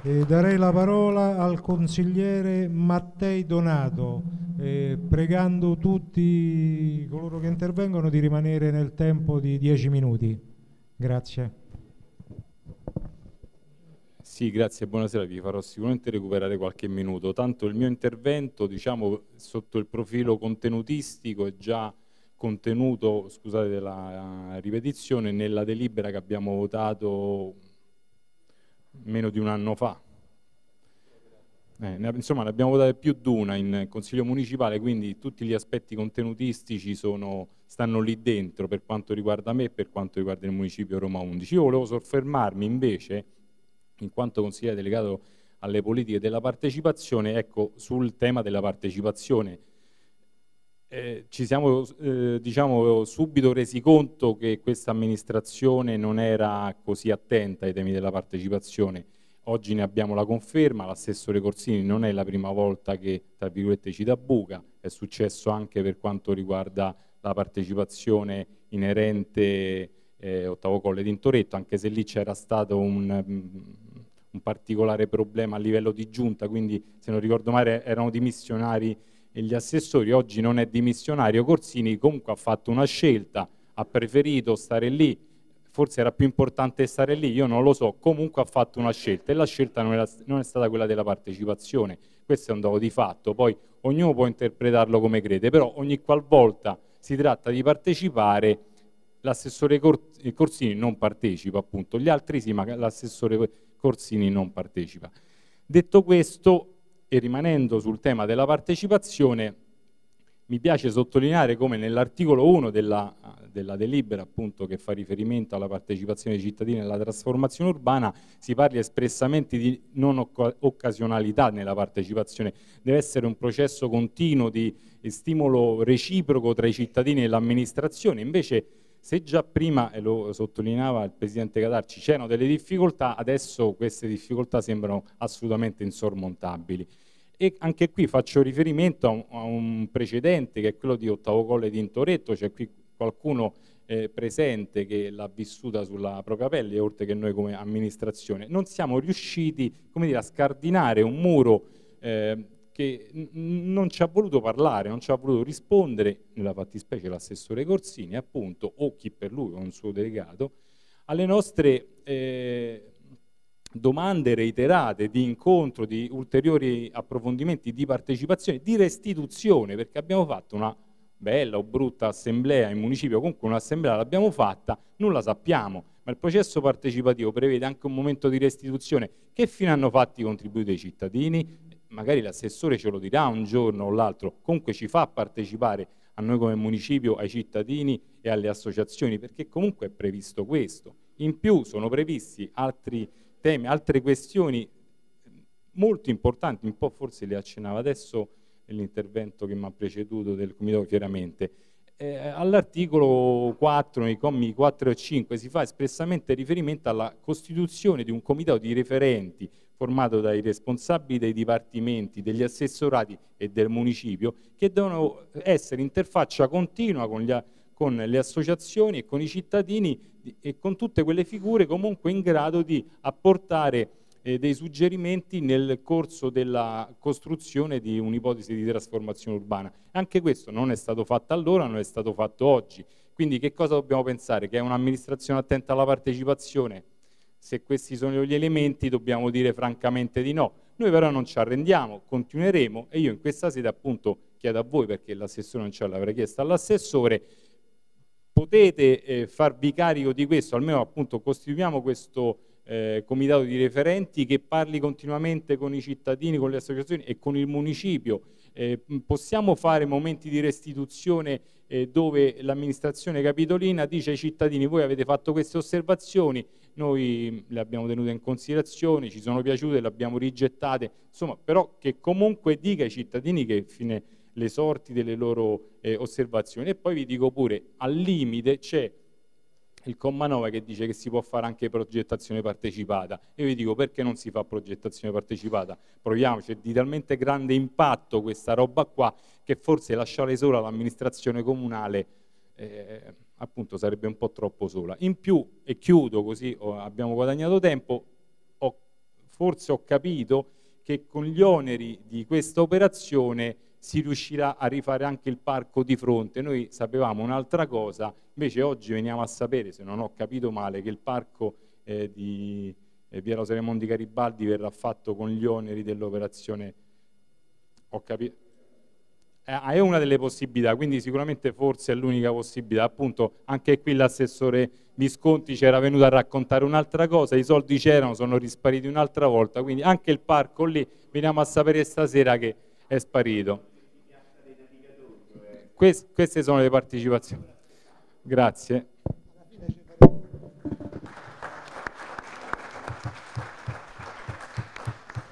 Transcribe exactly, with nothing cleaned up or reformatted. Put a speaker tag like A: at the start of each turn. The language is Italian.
A: E darei la parola al consigliere Mattei Donato, eh, pregando tutti coloro che intervengono di rimanere nel tempo di dieci minuti. Grazie.
B: Sì, grazie, buonasera, vi farò sicuramente recuperare qualche minuto. Tanto il mio intervento, diciamo, sotto il profilo contenutistico è già contenuto, scusate della ripetizione, nella delibera che abbiamo votato meno di un anno fa. Eh, ne- insomma, ne abbiamo votate più di una in Consiglio Municipale, quindi tutti gli aspetti contenutistici sono, stanno lì dentro per quanto riguarda me e per quanto riguarda il Municipio Roma undici. Io volevo soffermarmi invece, in quanto consigliere delegato alle politiche della partecipazione, ecco, sul tema della partecipazione. Eh, ci siamo eh, diciamo, subito resi conto che questa amministrazione non era così attenta ai temi della partecipazione. Oggi ne abbiamo la conferma, l'assessore Corsini non è la prima volta che, tra virgolette, ci dà buca, è successo anche per quanto riguarda la partecipazione inerente eh, Ottavo Colle d'Intoretto, anche se lì c'era stato un, un particolare problema a livello di giunta, quindi se non ricordo male erano dimissionari e gli assessori. Oggi non è dimissionario Corsini, comunque ha fatto una scelta, ha preferito stare lì, forse era più importante stare lì, io non lo so, comunque ha fatto una scelta e la scelta non, era, non è stata quella della partecipazione, questo è un dato di fatto, poi ognuno può interpretarlo come crede, però ogni qualvolta si tratta di partecipare l'assessore Corsini non partecipa, appunto, gli altri sì, ma l'assessore Corsini non partecipa. Detto questo, e rimanendo sul tema della partecipazione, mi piace sottolineare come nell'articolo uno della, della delibera, appunto, che fa riferimento alla partecipazione dei cittadini nella trasformazione urbana, si parli espressamente di non occasionalità nella partecipazione, deve essere un processo continuo di stimolo reciproco tra i cittadini e l'amministrazione. Invece, se già prima, e lo sottolineava il Presidente Catarci, c'erano delle difficoltà, adesso queste difficoltà sembrano assolutamente insormontabili. E anche qui faccio riferimento a un, a un precedente che è quello di Ottavo Colle d'Intoretto, c'è qui qualcuno eh, presente che l'ha vissuta sulla propria pelle, oltre che noi come amministrazione. Non siamo riusciti, come dire, a scardinare un muro eh, che non ci ha voluto parlare, non ci ha voluto rispondere, nella fattispecie l'assessore Corsini, appunto, o chi per lui, o un suo delegato, alle nostre eh, domande reiterate di incontro, di ulteriori approfondimenti, di partecipazione, di restituzione, perché abbiamo fatto una bella o brutta assemblea in municipio, comunque un'assemblea l'abbiamo fatta, non la sappiamo, ma il processo partecipativo prevede anche un momento di restituzione. Che fine hanno fatto i contributi dei cittadini? Magari l'assessore ce lo dirà un giorno o l'altro, comunque ci fa partecipare a noi come municipio, ai cittadini e alle associazioni, perché comunque è previsto questo. In più sono previsti altri temi, altre questioni molto importanti, un po' forse le accennava adesso nell'intervento che mi ha preceduto del Comitato Chiaramente. Eh, all'articolo quattro, nei commi quattro e cinque, si fa espressamente riferimento alla costituzione di un comitato di referenti formato dai responsabili dei dipartimenti, degli assessorati e del municipio, che devono essere interfaccia continua con, gli, con le associazioni e con i cittadini e con tutte quelle figure comunque in grado di apportare eh, dei suggerimenti nel corso della costruzione di un'ipotesi di trasformazione urbana. Anche questo non è stato fatto allora, non è stato fatto oggi. Quindi che cosa dobbiamo pensare? Che è un'amministrazione attenta alla partecipazione? Se questi sono gli elementi dobbiamo dire francamente di no. Noi però non ci arrendiamo, continueremo e io in questa sede appunto chiedo a voi, perché l'assessore non ce l'avrei chiesto all'assessore, potete eh, farvi carico di questo, almeno appunto costituiamo questo eh, comitato di referenti che parli continuamente con i cittadini, con le associazioni e con il municipio. Eh, possiamo fare momenti di restituzione eh, dove l'amministrazione capitolina dice ai cittadini: voi avete fatto queste osservazioni, noi le abbiamo tenute in considerazione, ci sono piaciute, le abbiamo rigettate, insomma, però che comunque dica ai cittadini che fine le sorti delle loro eh, osservazioni. E poi vi dico pure, al limite c'è il comma nove che dice che si può fare anche progettazione partecipata. Io vi dico, perché non si fa progettazione partecipata? Proviamoci, è di talmente grande impatto questa roba qua che forse lasciare sola l'amministrazione comunale eh, appunto sarebbe un po' troppo sola. In più, e chiudo così oh, abbiamo guadagnato tempo, ho forse ho capito che con gli oneri di questa operazione si riuscirà a rifare anche il parco di fronte. Noi sapevamo un'altra cosa, invece oggi veniamo a sapere, se non ho capito male, che il parco eh, di eh, Via Rosa Raimondi Garibaldi verrà fatto con gli oneri dell'operazione. Ho capito? Eh, è una delle possibilità, quindi sicuramente forse è l'unica possibilità. Appunto, anche qui l'assessore Visconti c'era venuto a raccontare un'altra cosa, i soldi c'erano, sono rispariti un'altra volta, quindi anche il parco lì veniamo a sapere stasera che è sparito. Queste sono le partecipazioni. Grazie.